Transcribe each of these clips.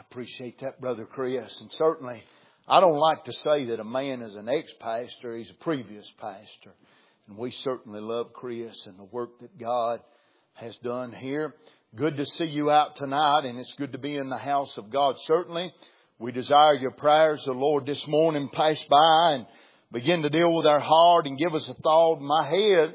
Appreciate that, Brother Chris. And certainly, I don't like to say that a man is an ex-pastor. He's a previous pastor. And we certainly love Chris and the work that God has done here. Good to see you out tonight, and it's good to be in the house of God. Certainly, we desire your prayers. The Lord this morning pass by and begin to deal with our heart and give us a thought. My head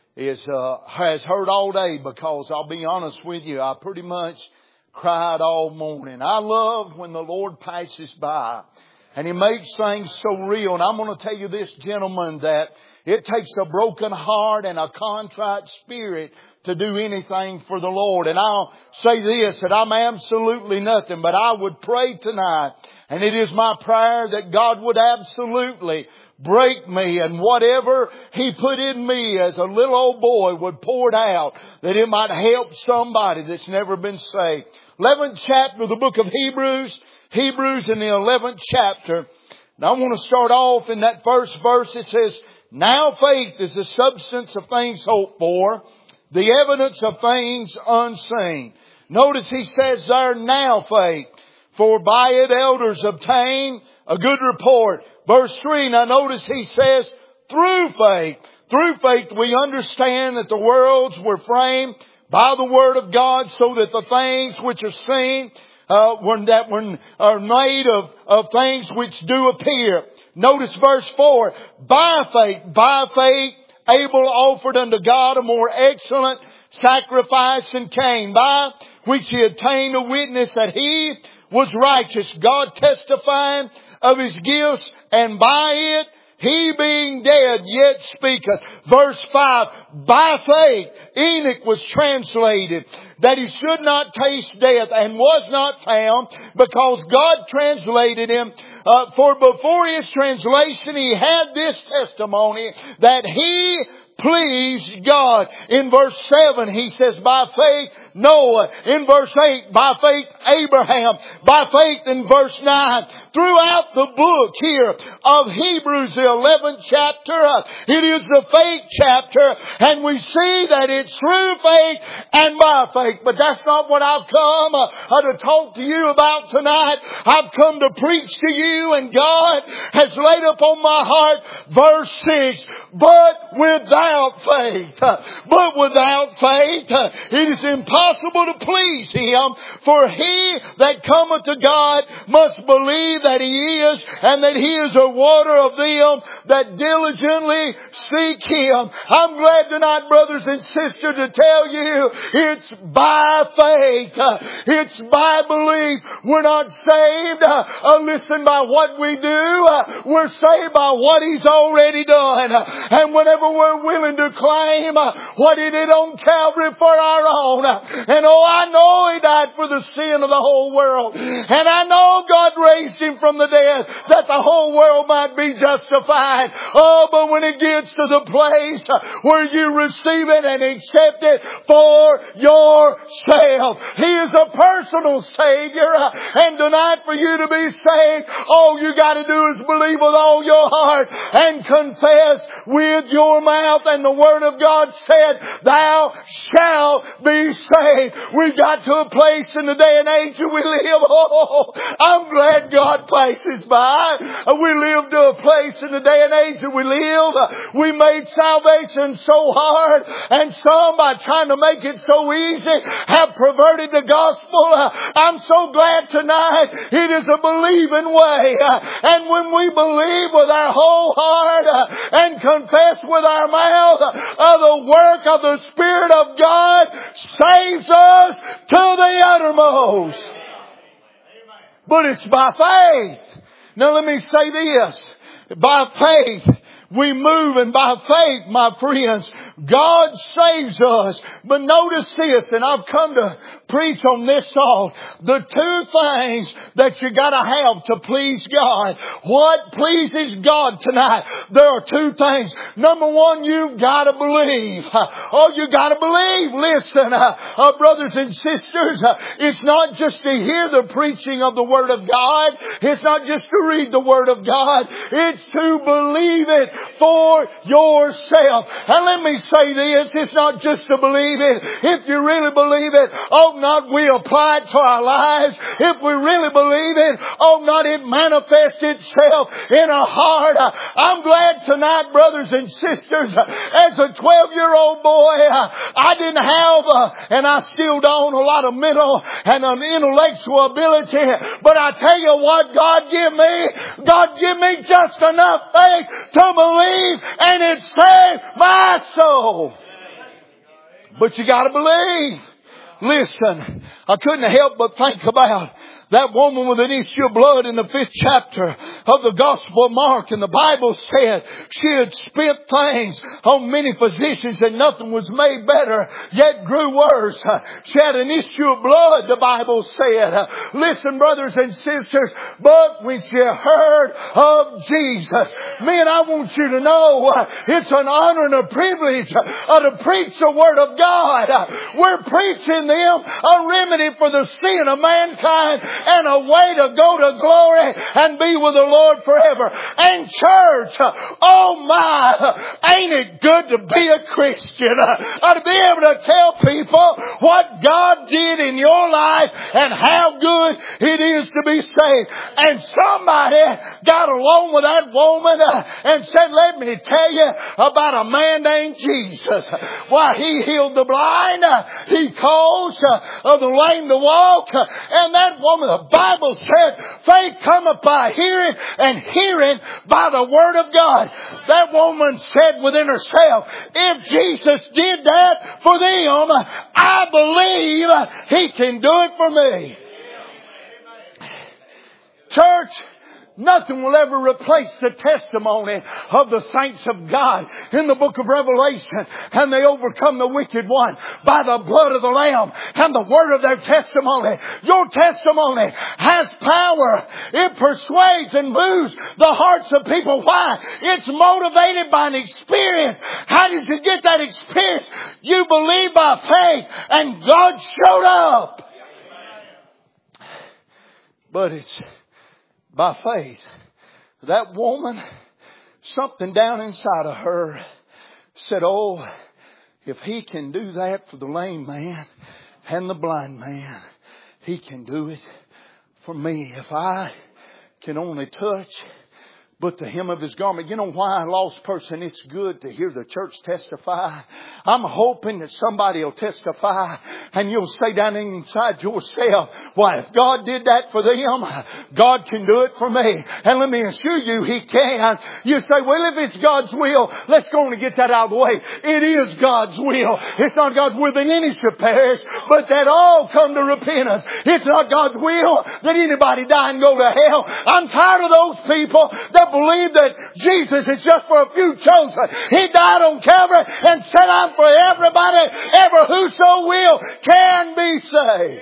has hurt all day because I'll be honest with you, I pretty much cried all morning. I love when the Lord passes by and He makes things so real. And I'm going to tell you this, gentlemen, that it takes a broken heart and a contrite spirit to do anything for the Lord. And I'll say this, that I'm absolutely nothing, but I would pray tonight, and it is my prayer that God would absolutely break me, and whatever He put in me as a little old boy would pour it out, that it might help somebody that's never been saved. 11th chapter of the book of Hebrews in the 11th chapter. And I want to start off in that first verse. It says, "Now faith is the substance of things hoped for, the evidence of things unseen." Notice he says there, now faith. "For by it elders obtain a good report." Verse 3, now notice he says, through faith. Through faith we understand that the worlds were framed by the Word of God, so that the things which are seen are made of things which do appear. Notice verse 4, by faith Abel offered unto God a more excellent sacrifice than Cain, by which he obtained a witness that he was righteous, God testifying of his gifts, and by it he being dead yet speaketh. Verse 5, by faith Enoch was translated, that he should not taste death, and was not found, because God translated him. For before his translation he had this testimony, that he pleased God. In verse 7 he says, by faith Noah. In verse 8, by faith Abraham. By faith in verse 9. Throughout the book here of Hebrews, the 11th chapter, it is the faith chapter, and we see that it's through faith and by faith. But that's not what I've come to talk to you about tonight. I've come to preach to you, and God has laid upon my heart verse 6, but without faith, it is impossible to please Him. For he that cometh to God must believe that He is, and that He is a rewarder of them that diligently seek Him. I'm glad tonight, brothers and sisters, to tell you it's by faith. It's by belief. We're not saved, listen, by what we do. We're saved by what He's already done. And whenever we're willing to claim what He did on Calvary for our own. And I know He died for the sin of the whole world. And I know God raised Him from the dead that the whole world might be justified. Oh, but when it gets to the place where you receive it and accept it for yourself, He is a personal Savior. And tonight, for you to be saved, all you got to do is believe with all your heart and confess with your mouth. And the Word of God said, thou shalt be saved. We've got to a place in the day and age that we live. Oh, I'm glad God passes by. We live to a place in the day and age that we live. We made salvation so hard, and some, by trying to make it so easy, have perverted the gospel. I'm so glad tonight it is a believing way. And when we believe with our whole heart and confess with our mouth, the work of the Spirit of God saves us to the uttermost. But it's by faith. Now let me say this. By faith we move, and by faith, my friends, God saves us. But notice this, and I've come to preach on this thought. The two things that you gotta have to please God. What pleases God tonight? There are two things. Number one, you've gotta believe. Oh, you gotta believe. Listen, brothers and sisters, it's not just to hear the preaching of the Word of God. It's not just to read the Word of God. It's to believe it for yourself. And let me say this, it's not just to believe it. If you really believe it, ought not we apply it to our lives? If we really believe it, ought not it manifest itself in our heart? I'm glad tonight, brothers and sisters, as a 12-year-old boy, I didn't have, and I still don't, a lot of mental and an intellectual ability. But I tell you what, God give me just enough faith to believe, and it saved my soul. But you gotta believe. Listen, I couldn't help but think about that woman with an issue of blood in the 5th chapter of the Gospel of Mark. And the Bible said she had spent things on many physicians and nothing was made better, yet grew worse. She had an issue of blood, the Bible said. Listen, brothers and sisters, but when she heard of Jesus, man, I want you to know it's an honor and a privilege to preach the Word of God. We're preaching them a remedy for the sin of mankind, and a way to go to glory and be with the Lord forever. And church, oh my, ain't it good to be a Christian? To be able to tell people what God did in your life and how good it is to be saved. And somebody got along with that woman and said, let me tell you about a man named Jesus. Why, He healed the blind, He caused the lame to walk, and that woman, the Bible said, faith cometh by hearing, and hearing by the Word of God. That woman said within herself, if Jesus did that for them, I believe He can do it for me. Church, nothing will ever replace the testimony of the saints of God in the book of Revelation. And they overcome the wicked one by the blood of the Lamb and the word of their testimony. Your testimony has power. It persuades and moves the hearts of people. Why? It's motivated by an experience. How did you get that experience? You believe by faith, and God showed up. But it's by faith. That woman, something down inside of her said, oh, if He can do that for the lame man and the blind man, He can do it for me. If I can only touch but the hem of His garment. You know why, lost person, it's good to hear the church testify. I'm hoping that somebody will testify and you'll say down inside yourself, why, if God did that for them, God can do it for me. And let me assure you, He can. You say, well, if it's God's will, let's go on and get that out of the way. It is God's will. It's not God's will that any should perish, but that all come to repentance. It's not God's will that anybody die and go to hell. I'm tired of those people that believe that Jesus is just for a few chosen. He died on Calvary and said, I'm for everybody, ever whoso will can be saved.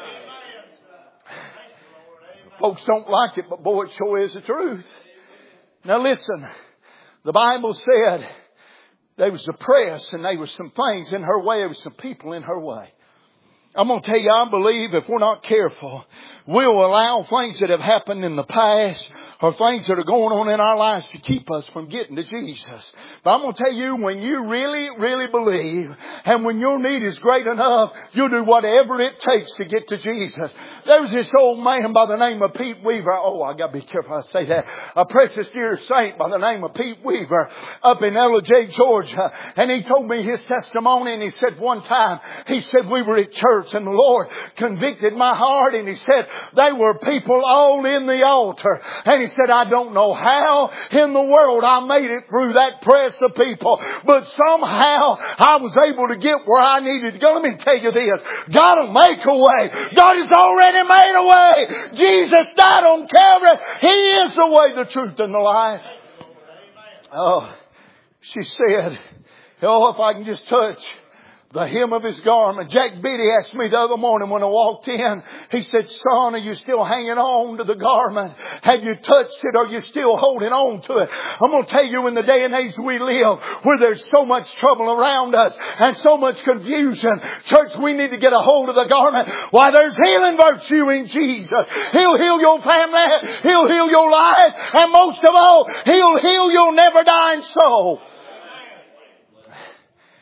Folks don't like it, but boy, it sure is the truth. Now listen, the Bible said there was a press and there was some things in her way. There was some people in her way. I'm going to tell you, I believe if we're not careful, we'll allow things that have happened in the past or things that are going on in our lives to keep us from getting to Jesus. But I'm going to tell you, when you really, really believe and when your need is great enough, you'll do whatever it takes to get to Jesus. There was this old man by the name of Pete Weaver. Oh, I got to be careful I say that. A precious dear saint by the name of Pete Weaver up in Ellijay, Georgia. And he told me his testimony, and he said one time, he said, we were at church and the Lord convicted my heart, and He said, they were people all in the altar. And He said, I don't know how in the world I made it through that press of people, but somehow I was able to get where I needed to go. Let me tell you this, God will make a way. God has already made a way. Jesus died on Calvary. He is the way, the truth, and the life. Oh, she said, oh, if I can just touch the hem of His garment. Jack Beatty asked me the other morning when I walked in, he said, son, are you still hanging on to the garment? Have you touched it? Or are you still holding on to it? I'm going to tell you, in the day and age we live, where there's so much trouble around us and so much confusion, church, we need to get a hold of the garment. Why, there's healing virtue in Jesus. He'll heal your family. He'll heal your life. And most of all, He'll heal your never dying soul.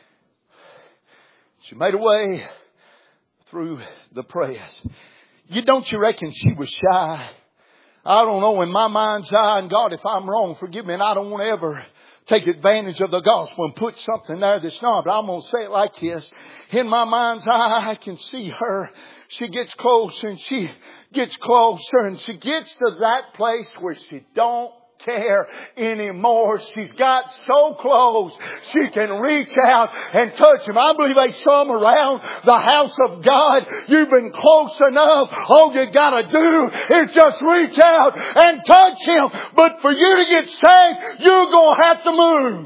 She made her way through the press. Don't you reckon she was shy? I don't know, in my mind's eye, and God, if I'm wrong, forgive me, and I don't want to ever take advantage of the gospel and put something there that's not, but I'm going to say it like this. In my mind's eye, I can see her. She gets closer and she gets closer and she gets to that place where she don't care anymore. She's got so close she can reach out and touch him. I believe they some around the house of God. You've been close enough. All you gotta do is just reach out and touch him. But for you to get saved, you're gonna have to move.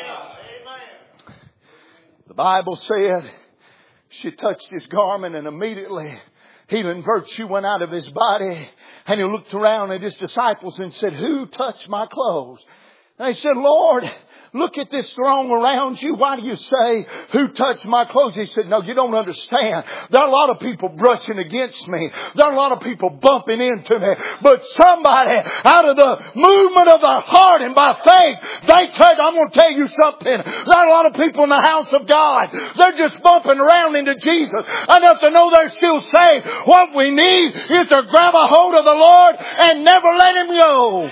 The Bible said she touched his garment and immediately healing virtue went out of his body. And he looked around at his disciples and said, who touched my clothes? And they said, Lord, look at this throng around you. Why do you say, who touched my clothes? He said, no, you don't understand. There are a lot of people brushing against me. There are a lot of people bumping into me. But somebody out of the movement of their heart and by faith, they said, I'm going to tell you something. There are a lot of people in the house of God. They're just bumping around into Jesus enough to know they're still saved. What we need is to grab a hold of the Lord and never let him go.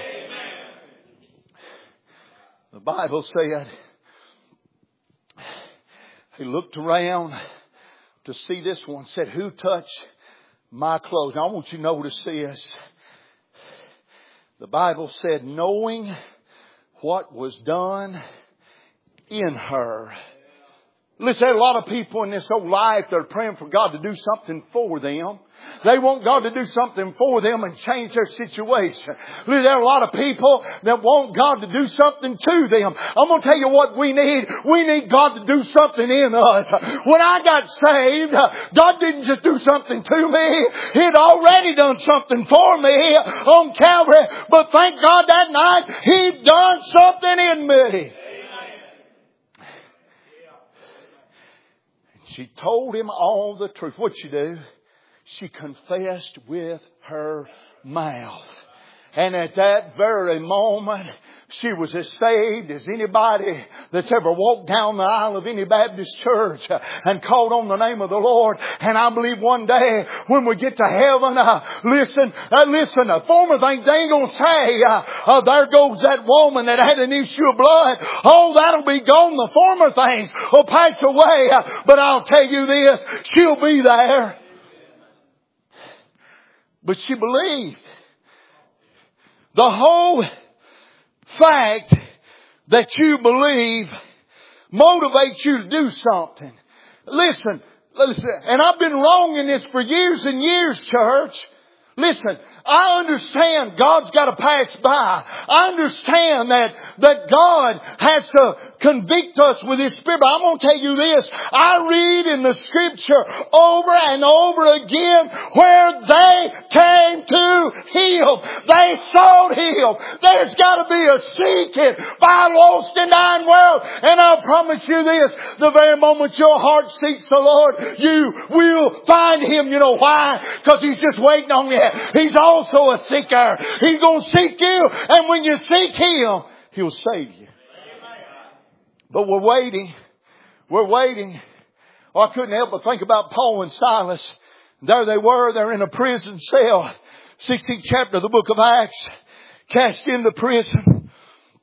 The Bible said he looked around to see this one, said, who touched my clothes? Now I want you to notice this. The Bible said, knowing what was done in her. Listen, there are a lot of people in this whole life that are praying for God to do something for them. They want God to do something for them and change their situation. There are a lot of people that want God to do something to them. I'm going to tell you what we need. We need God to do something in us. When I got saved, God didn't just do something to me. He'd already done something for me on Calvary. But thank God that night He'd done something in me. She told him all the truth. What'd she do? She confessed with her mouth. And at that very moment, she was as saved as anybody that's ever walked down the aisle of any Baptist church and called on the name of the Lord. And I believe one day when we get to heaven, listen, the former things they ain't gonna say, there goes that woman that had an issue of blood. Oh, that'll be gone. The former things will pass away. But I'll tell you this, she'll be there. But she believed. The whole fact that you believe motivates you to do something. Listen, and I've been wrong in this for years and years, church. Listen, I understand God's got to pass by. I understand that God has to convict us with His Spirit. But I'm going to tell you this. I read in the Scripture over and over again where they came to Him. They sought Him. There's got to be a seeking by a lost and dying world. And I'll promise you this. The very moment your heart seeks the Lord, you will find Him. You know why? Because He's just waiting on you. He's also a seeker. He's going to seek you. And when you seek Him, He'll save you. But we're waiting. We're waiting. Oh, I couldn't help but think about Paul and Silas. There they were. They're in a prison cell. 16th chapter of the book of Acts. Cast into prison.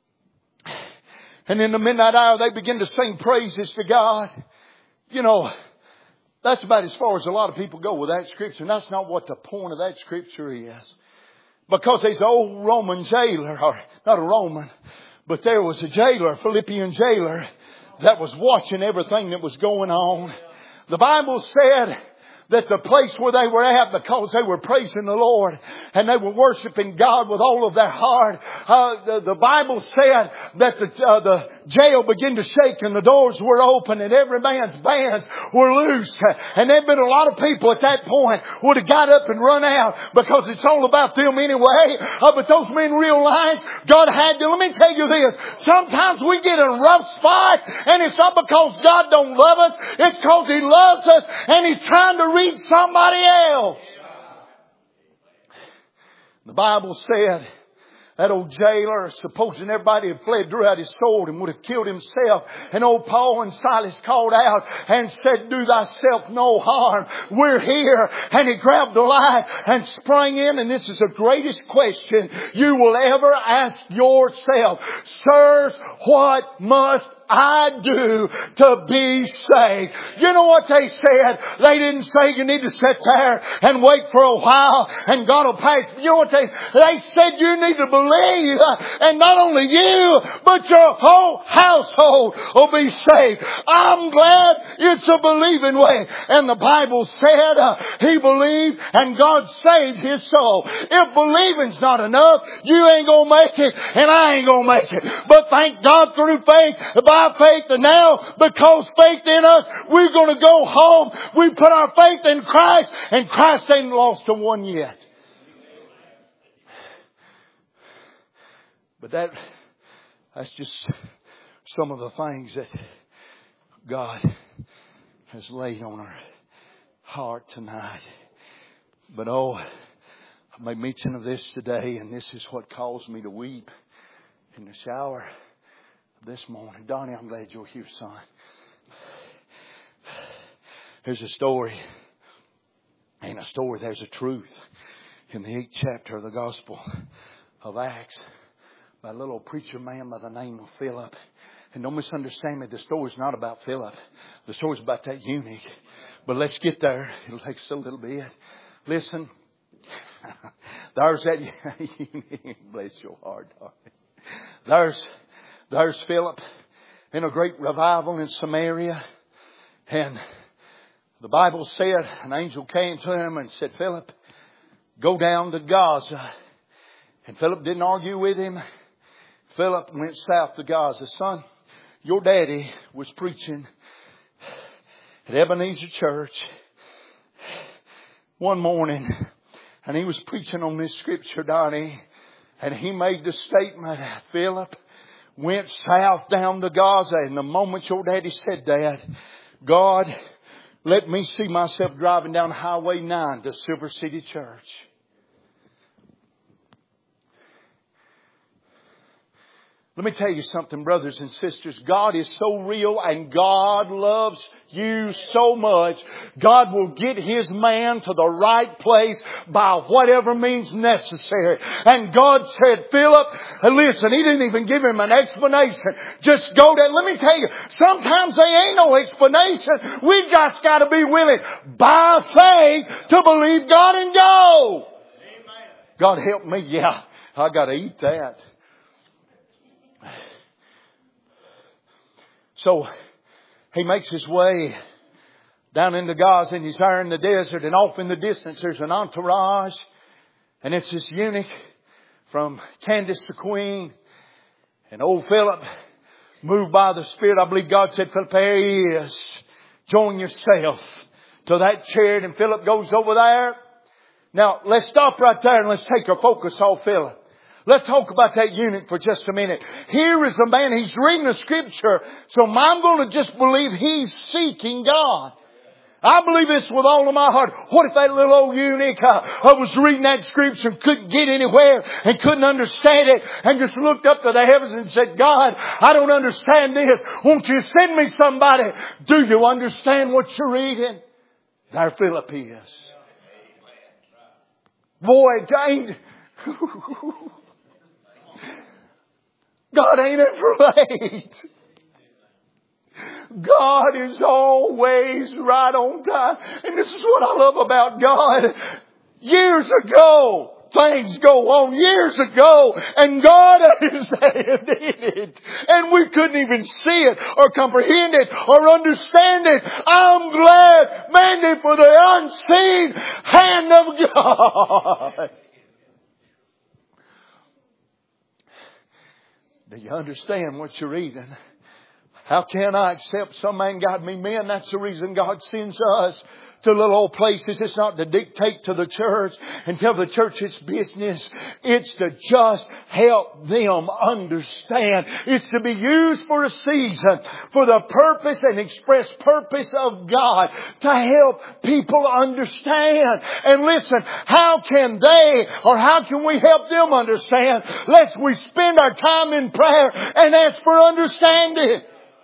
And in the midnight hour they begin to sing praises to God. You know, that's about as far as a lot of people go with that scripture. And that's not what the point of that scripture is. Because there's an old Roman jailer, or not a Roman, but there was a jailer, a Philippian jailer, that was watching everything that was going on. The Bible said that the place where they were at, because they were praising the Lord and they were worshiping God with all of their heart, the Bible said that the jail began to shake and the doors were open and every man's bands were loose. And there'd been a lot of people at that point would have got up and run out because it's all about them anyway. But those men realized God had to. Let me tell you this. Sometimes we get in a rough spot and it's not because God don't love us. It's because He loves us and He's trying to reach somebody else. The Bible said That old jailer, supposing everybody had fled, drew out his sword and would have killed himself. And old Paul and Silas called out and said, do thyself no harm. We're here. And he grabbed the light and sprang in. And this is the greatest question you will ever ask yourself. Sirs, what must I do to be saved? You know what they said? They didn't say you need to sit there and wait for a while and God will pass. You know what they said? You need to believe, and not only you, but your whole household will be saved. I'm glad it's a believing way. And the Bible said he believed and God saved his soul. If believing's not enough, you ain't gonna make it and I ain't gonna make it. But thank God through faith, by faith, and now because faith in us, we're going to go home. We put our faith in Christ, and Christ ain't lost to one yet. But that's just some of the things that God has laid on our heart tonight. But I made mention of this today, and this is what caused me to weep in the shower this morning. Donnie, I'm glad you're here, son. There's a story. Ain't a story, there's a truth in the 8th chapter of the Gospel of Acts by a little preacher man by the name of Philip. And don't misunderstand me, the story's not about Philip. The story's about that eunuch. But let's get there. It'll take us a little bit. Listen. There's that eunuch. Bless your heart, darling. There's Philip in a great revival in Samaria. And the Bible said an angel came to him and said, Philip, go down to Gaza. And Philip didn't argue with him. Philip went south to Gaza. Son, your daddy was preaching at Ebenezer Church one morning. And he was preaching on this scripture, Donnie. And he made the statement, Philip went south down to Gaza. And the moment your daddy said that, God, let me see myself driving down Highway 9 to Silver City Church. Let me tell you something, brothers and sisters. God is so real and God loves you so much. God will get His man to the right place by whatever means necessary. And God said, Philip, listen, He didn't even give him an explanation. Just go there. Let me tell you, sometimes there ain't no explanation. We just got to be willing by faith to believe God and go. Amen. God help me. Yeah, I got to eat that. So he makes his way down into Gaza, and he's there in the desert, and off in the distance there's an entourage, and it's this eunuch from Candace the Queen. And old Philip, moved by the Spirit, I believe God said, Philip, there he is. Join yourself to that chariot. And Philip goes over there. Now let's stop right there and let's take our focus off Philip. Let's talk about that eunuch for just a minute. Here is a man, he's reading the scripture, so I'm going to just believe he's seeking God. I believe this with all of my heart. What if that little old eunuch was reading that scripture and couldn't get anywhere and couldn't understand it and just looked up to the heavens and said, God, I don't understand this. Won't you send me somebody? Do you understand what you're reading? There Philip is. Boy, dang. God ain't ever late. God is always right on time. And this is what I love about God. Years ago, things go on years ago, and God is hand in it. And we couldn't even see it or comprehend it or understand it. I'm glad, man, for the unseen hand of God. Do you understand what you're reading? How can I accept some man got me men? That's the reason God sends us to little old places. It's not to dictate to the church and tell the church its business. It's to just help them understand. It's to be used for a season for the purpose and express purpose of God to help people understand. And listen, how can they or how can we help them understand? Lest we spend our time in prayer and ask for understanding.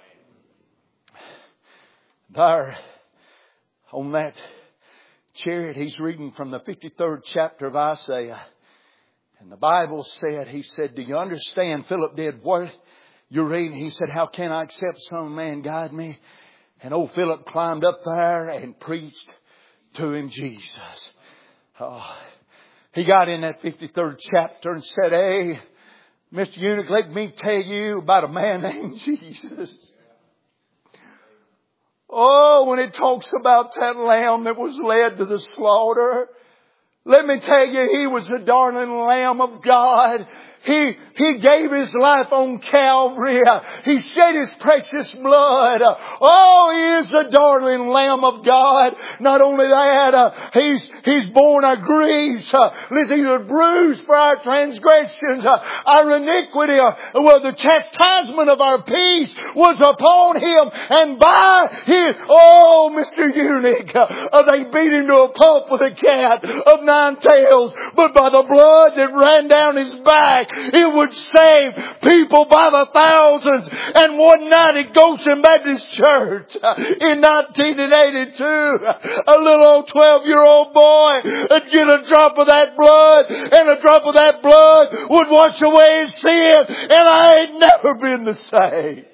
There, on that chariot, he's reading from the 53rd chapter of Isaiah. And the Bible said, he said, do you understand? Philip did what you're reading. He said, how can I accept some man guide me? And old Philip climbed up there and preached to him Jesus. Oh, he got in that 53rd chapter and said, hey, Mr. Eunuch, let me tell you about a man named Jesus. Oh, when it talks about that lamb that was led to the slaughter, let me tell you, he was the darling Lamb of God. He gave His life on Calvary. He shed His precious blood. Oh, He is the darling Lamb of God. Not only that, He's borne our griefs. Listen, He was bruised for our transgressions, our iniquity. Well, the chastisement of our peace was upon Him. And by His, oh, Mr. Eunuch, they beat Him to a pulp with a cat of 9 tails. But by the blood that ran down His back, it would save people by the thousands. And one night at Goshen Baptist Church in 1982, a little old 12-year-old boy would get a drop of that blood, and a drop of that blood would wash away his sin, and I ain't never been the same.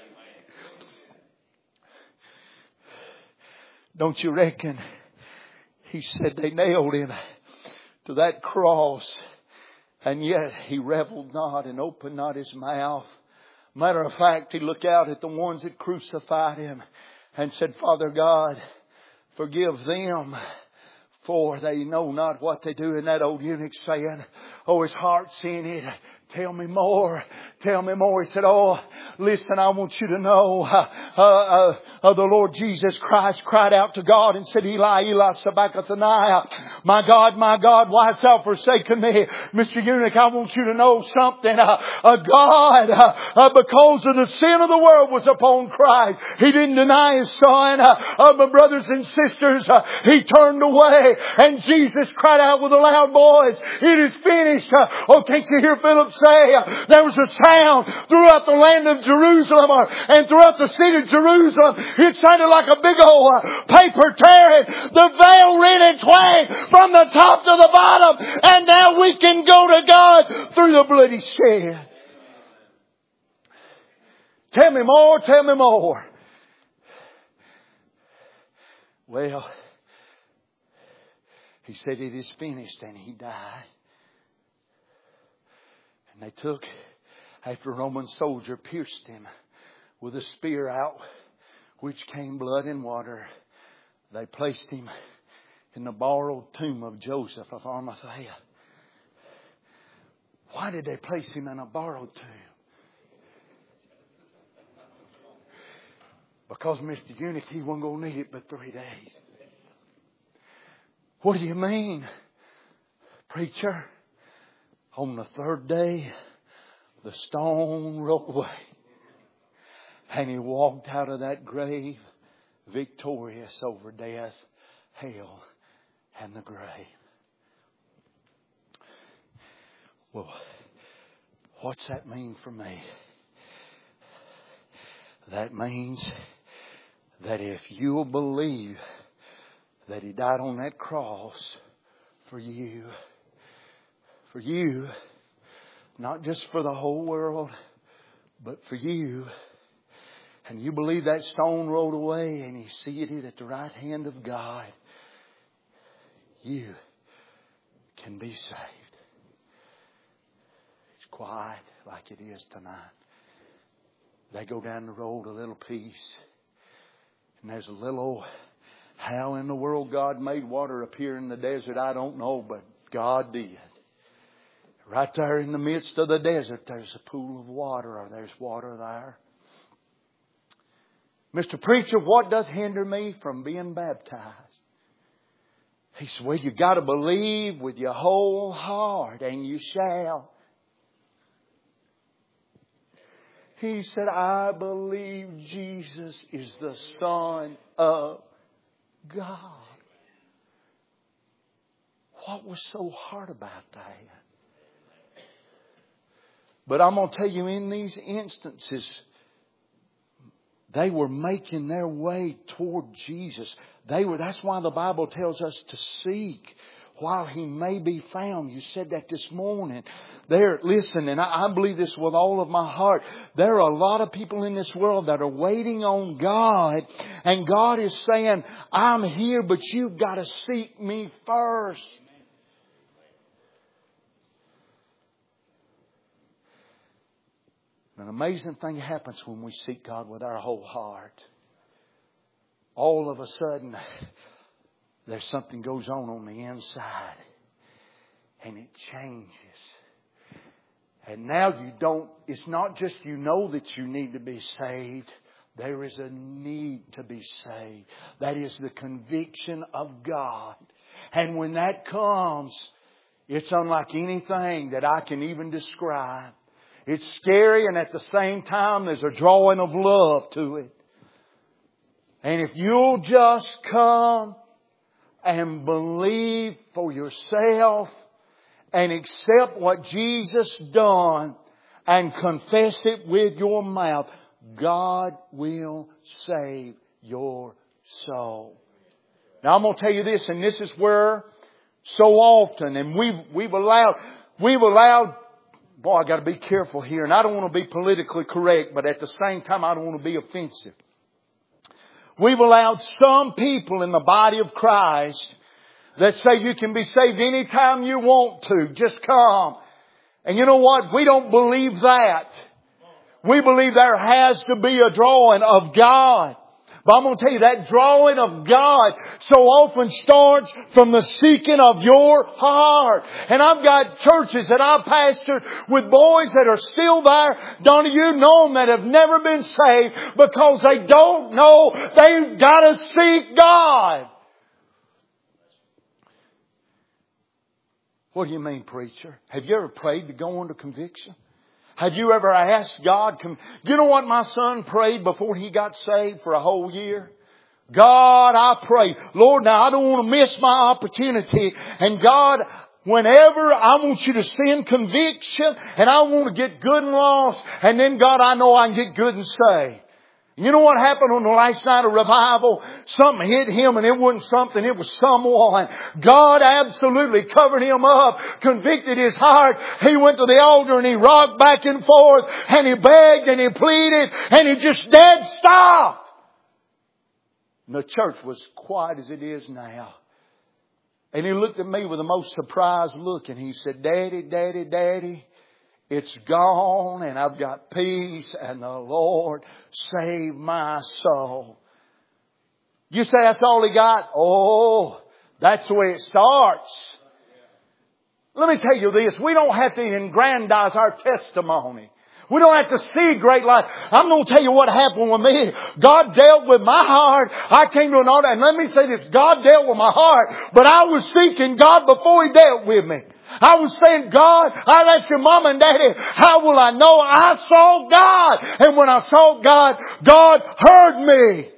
Don't you reckon? He said they nailed Him to that cross, and yet He reveled not and opened not His mouth. Matter of fact, He looked out at the ones that crucified Him and said, Father God, forgive them, for they know not what they do. And that old eunuch saying, oh, his heart's in it. Tell me more. Tell me more. He said, oh, listen, I want you to know, the Lord Jesus Christ cried out to God and said, Eli, Eli, sabachthani. My God, why hast thou forsaken me? Mr. Eunuch, I want you to know something. God, because of the sin of the world was upon Christ. He didn't deny His Son. My brothers and sisters, He turned away, and Jesus cried out with a loud voice, it is finished. Oh, can't you hear Philip say, there was a sound throughout the land of Jerusalem and throughout the city of Jerusalem. It sounded like a big old paper tearing. The veil rent in twain from the top to the bottom. And now we can go to God through the blood He shed. Tell me more, tell me more. Well, He said it is finished, and He died. And they took, after a Roman soldier pierced Him with a spear out, which came blood and water, they placed Him in the borrowed tomb of Joseph of Arimathea. Why did they place Him in a borrowed tomb? Because Mr. Eunuch, he wasn't going to need it but 3 days. What do you mean, preacher? On the 3rd day, the stone rolled away. And He walked out of that grave victorious over death, hell, and the grave. Well, what's that mean for me? That means that if you'll believe that He died on that cross for you, not just for the whole world, but for you, and you believe that stone rolled away and He seated at the right hand of God, you can be saved. It's quiet like it is tonight. They go down the road a little piece, and there's a little old, how in the world God made water appear in the desert, I don't know, but God did. Right there in the midst of the desert, there's a pool of water, or there's water there. Mr. Preacher, what does hinder me from being baptized? He said, well, you got to believe with your whole heart and you shall. He said, I believe Jesus is the Son of God. What was so hard about that? But I'm going to tell you, in these instances, they were making their way toward Jesus. That's why the Bible tells us to seek while He may be found. You said that this morning. Listen, and I believe this with all of my heart. There are a lot of people in this world that are waiting on God. And God is saying, I'm here, but you've got to seek me first. An amazing thing happens when we seek God with our whole heart. All of a sudden, there's something goes on the inside. And it changes. And now it's not just you know that you need to be saved. There is a need to be saved. That is the conviction of God. And when that comes, it's unlike anything that I can even describe. It's scary, and at the same time there's a drawing of love to it. And if you'll just come and believe for yourself and accept what Jesus done and confess it with your mouth, God will save your soul. Now I'm going to tell you this, and this is where so often, and we've allowed, boy, I got to be careful here, and I don't want to be politically correct, but at the same time I don't want to be offensive. We've allowed some people in the body of Christ that say you can be saved anytime you want to. Just come. And you know what? We don't believe that. We believe there has to be a drawing of God. But I'm going to tell you, that drawing of God so often starts from the seeking of your heart. And I've got churches that I've pastored with boys that are still there. Don't you know them that have never been saved because they don't know they've got to seek God. What do you mean, preacher? Have you ever prayed to go under conviction? Have you ever asked God? You know what my son prayed before he got saved for a whole year? God, I pray, Lord, now I don't want to miss my opportunity. And God, whenever I want you to send conviction and I want to get good and lost. And then God, I know I can get good and saved. You know what happened on the last night of revival? Something hit him, and it wasn't something, it was someone. God absolutely covered him up, convicted his heart. He went to the altar and he rocked back and forth and he begged and he pleaded and he just dead stopped. And the church was quiet as it is now. And he looked at me with the most surprised look and he said, Daddy, Daddy, Daddy, it's gone and I've got peace and the Lord saved my soul. You say that's all he got? Oh, that's the way it starts. Let me tell you this. We don't have to aggrandize our testimony. We don't have to see great light. I'm going to tell you what happened with me. God dealt with my heart. I came to an altar, and let me say this. God dealt with my heart, but I was seeking God before He dealt with me. I was saying, God, I'd ask your mom and daddy, how will I know I saw God? And when I saw God, God heard me.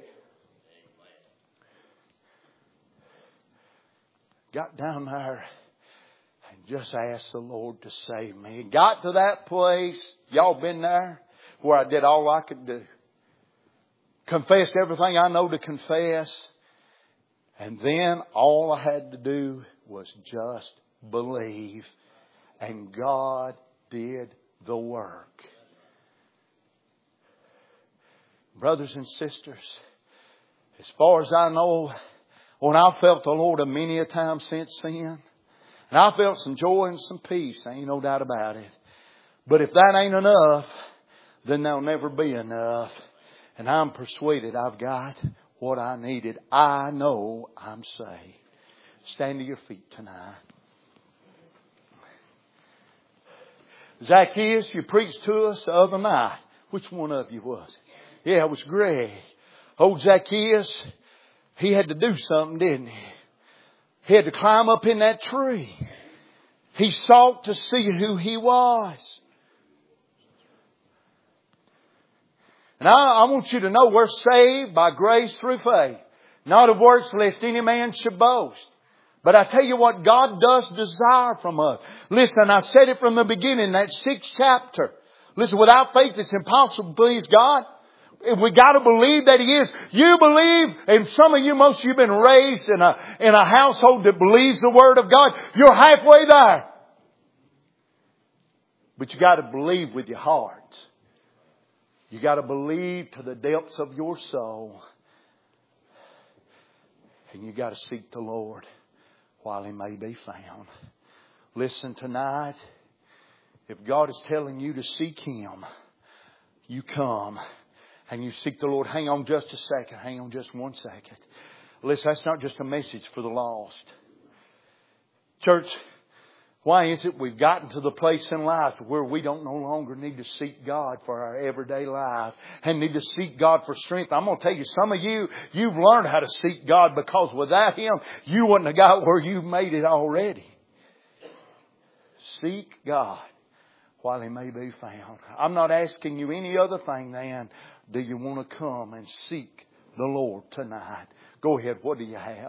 Got down there and just asked the Lord to save me. Got to that place, y'all been there, where I did all I could do. Confessed everything I know to confess. And then all I had to do was just believe. And God did the work. Brothers and sisters, as far as I know, when I felt the Lord a many a time since then, and I felt some joy and some peace, ain't no doubt about it. But if that ain't enough, then there'll never be enough. And I'm persuaded I've got what I needed. I know I'm saved. Stand to your feet tonight. Zacchaeus, you preached to us the other night. Which one of you was it? Yeah, it was Greg. Old Zacchaeus, he had to do something, didn't he? He had to climb up in that tree. He sought to see who He was. And I want you to know we're saved by grace through faith. Not of works, lest any man should boast. But I tell you what God does desire from us. Listen, I said it from the beginning, that 6th chapter. Listen, without faith it's impossible to please God. We got to believe that He is. You believe, and some of you, most of you have been raised in a household that believes the Word of God. You're halfway there. But you got to believe with your heart. You got to believe to the depths of your soul. And you got to seek the Lord while He may be found. Listen tonight. If God is telling you to seek Him, you come and you seek the Lord. Hang on just a second. Hang on just 1 second. Listen, that's not just a message for the lost. Church, why is it we've gotten to the place in life where we don't no longer need to seek God for our everyday life and need to seek God for strength? I'm going to tell you, some of you, you've learned how to seek God because without Him, you wouldn't have got where you've made it already. Seek God while He may be found. I'm not asking you any other thing than, do you want to come and seek the Lord tonight? Go ahead. What do you have?